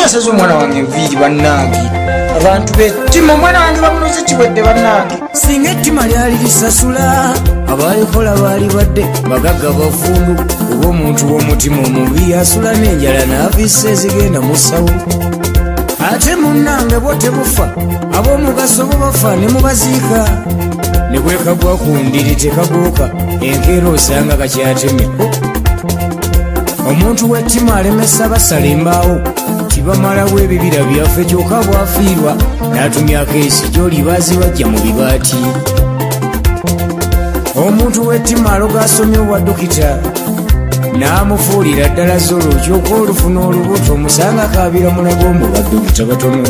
yasaze omwana wange enviiri bannange abantu bettima omwana wange bamunoze kiwedde bannange singa ettima lyali lisasula abalikola baali badde bagagga bafumbu oba omuntu w'omutima omubi asula n'enjala n'afiisa ezigenda mu ssawo ate munnange bwo tebufa ab'omugaso bo bafa ne mubaziika ne bwekagwa ku ndiri tekagooka enkeera osanga kakyatemye omuntu w'ettima alemesa basala embaawo tibamalawo ebibira byaffe kyokka bwafiirwa n'atumyako esi gy'oli baazibajja mu bibaati omuntu w'ettima aloga asomye obwa dokita n'amufuulira ddala zolo kyokka olufuna olubuto omusanga kaabira mulagombo badokita batono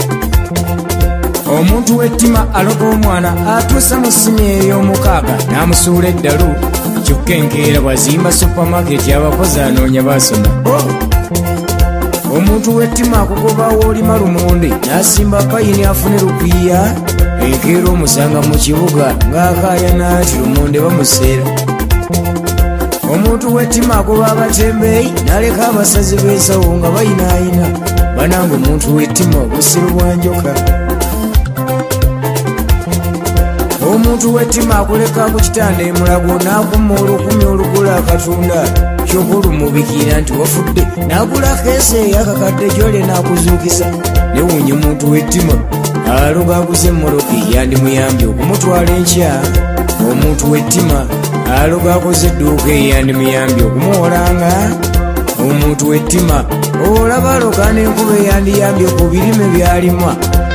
omuntu w'ettima aloga omwana atuusa mu siniya ey'omukaaga n'amusuula eddalu kyokka enkeera bwazimba supamaketi abakozi anoonya baasoma omuntu w'ettima akugobawo olima lumonde n'asimba payini afune lupiiya enkeera omusanga mu kibuga ng'akaaya naati lumonde bamuseera omuntu w'ettima agoba abatembeeyi n'aleka abasazi b'ensawo nga bayinaayina bananga omuntu w'ettima obusiru bwa njoka omuntu w'ettima akuleka ku kitanda emulago n'akuma olukumi olugula akatunda kyokka olumubikira nti wafudde n'agula keesi eyakakadde gy'ole n'akuzuukiza newuunye omuntu w'ettima aloga aguze emmoloka eyandimuyambye okumutwala enkya omuntu w'ettima aloga akoze edduuka eyandimuyambye okumuwolanga omuntu w'ettima olaba aloga n'enkuba eyandiyambye ku birime by'alima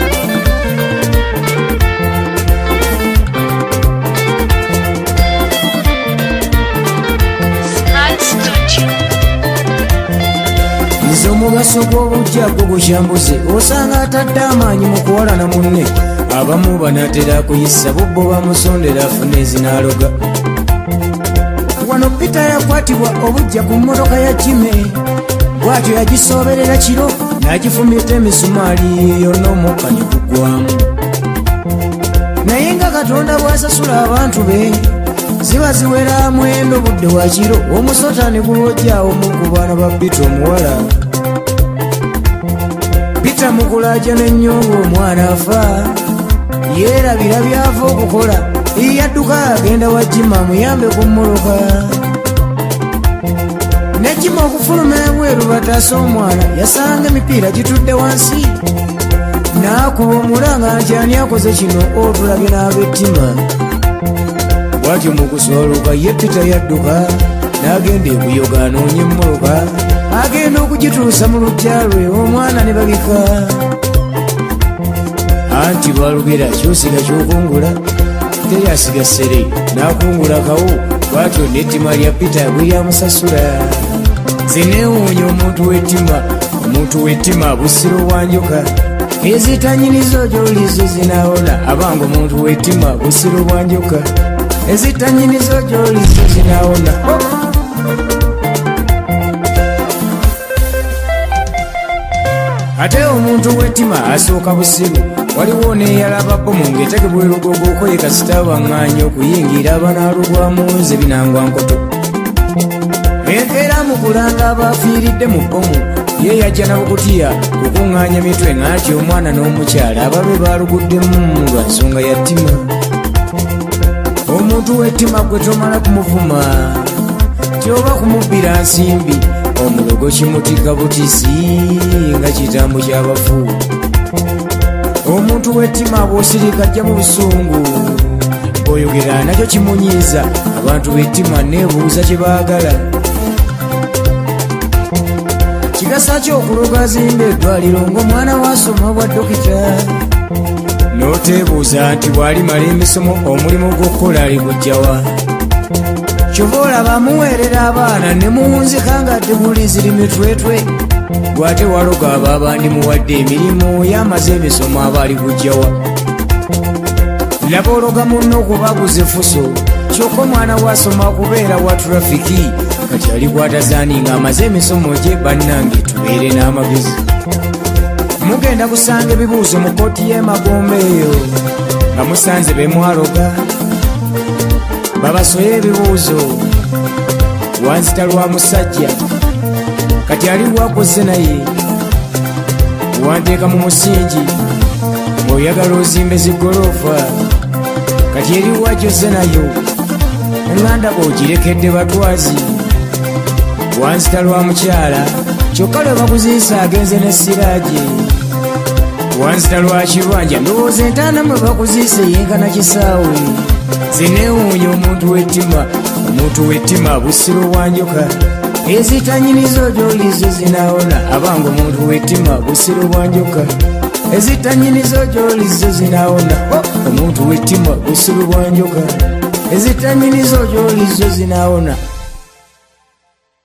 nze omugaso gw'obujjagwo gukyambuze osanga atadde amaanyi mu kuwalana munne abamu banatera kuyisa bubbo bamusondera afune ezinaaloga wano pita yakwatibwa obujja ku mmotoka ya kime bwatyo yagisooberera kiro n'agifumita emisumaali yonna omukka ne gugwamu naye nga katonda bw'asasula abantu be ziba ziwera mwendo budde wa kiro omusota ne gulwojjaawo mu ku baana ba pita omuwala pita mukulaja n'ennyongo omwana afa yeerabira byava okukola yadduka agenda wa jima amuyambe ku mmoloka ne jima okufuluma ebweru bataasa omwana yasanga emipiira gitudde wansi n'akuba omulanga nti ani akoze kino otulabye n'ab'ettima bwatyo mu kuswaluka ye pita yadduka n'agenda ekuyoga anoonya emmoloka agenda okugituusa mu luggya lwe omwana ne babika anti balugera kyosiga kyokungula teyasiga ssere n'akungula kawo bwatyo n'ettima lya pita bwe lyamusasula nze neewuunya omuntu w'ettima busiro bwa njoka ezitanyinizo gy'olizo zinaawona abanga omuntu w'ettima busiro bwa njoka ezitanyinizo gy'olizo zinaawona ate omuntu w'ettima asooka busiru waliwo neeyalaba bomu ng'etegebwa erugogo okoye kasita baŋŋaanya okuyingira abanaalugwamu nze binangwa nkoto enkeera mu kulanga abaafiiridde mu bomu ye yajja nabukutiya kukuŋŋaanya mitwe ng'ati omwana n'omukyala ababe baaluguddemu lwa nsonga ya ttima omuntu w'ettima gwe tomala kumuvuma kyoba kumubbira nsimbi omulogo kimutika butisi nga kitambo ky'abafu omuntu w'ettima bw'osirika ajja mu busungu bw'oyogera nakyo kimunyiiza abantu b'ettima neebuuza kye baagala kigasa ki okuloga azimba eddwaliro ng'omwana waasoma bwa dokita n'oteebuuza nti bw'alimala emisomo omulimu gw'okukola aligujjawa kyova olaba amuweerera abaana ne muwunzika nga teguli ziri mitwetwe gwate waloga abo abandimuwadde emirimu yamaze emisomo aba aligujjawa laba ologa munno okubaguza effuso kyokka omwana wasoma kubeera wa turafiki kati alikwatazaani ng'amaze emisomo gye bannange tubeere n'amagezi mugenda kusanga ebibuuzo mu kooti y'emagombe eyo nga musanze bemwaloga babasoye ebibuuzo wanzita lwa musajja kati ali bwakoze naye wanteeka mu musingi ng'oyagala ozimbe zigolofa kati eriwakyo se nayo enganda bw'ogirekedde batwazi wanzita lwa mukyala kyokka lwe bakuziisa agenze n'essiraje wanzita lwa kirwanja ndowooza entaana mwe bakuziise yenkana kisaawe zinewuunya omuntu w'ettima busiro bwanjoka ezitanyinizo gy'olizo zinaawona abanga omuntu w'ettima busiro bwanjoka ezitanyinizo gy'olizo zinaawona omuntu w'ettima busiro bwanjoka ezitanyinizo gy'olizo zinaawona